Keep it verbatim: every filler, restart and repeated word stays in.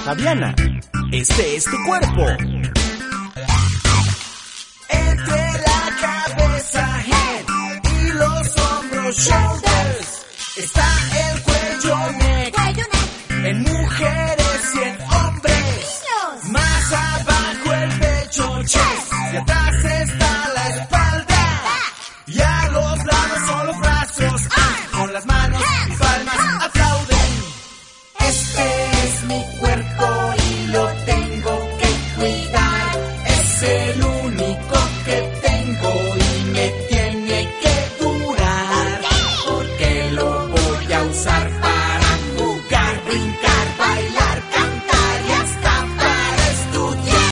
Fabiana, este es tu cuerpo. Entre la cabeza, head, y los hombros, shoulders, está el cuello, neck, Cuello, neck. en mujeres y en hombres. Niños. Más abajo el pecho, chest, y atrás está la espalda. Y a los lados son los brazos, ah, con las manos y palmas.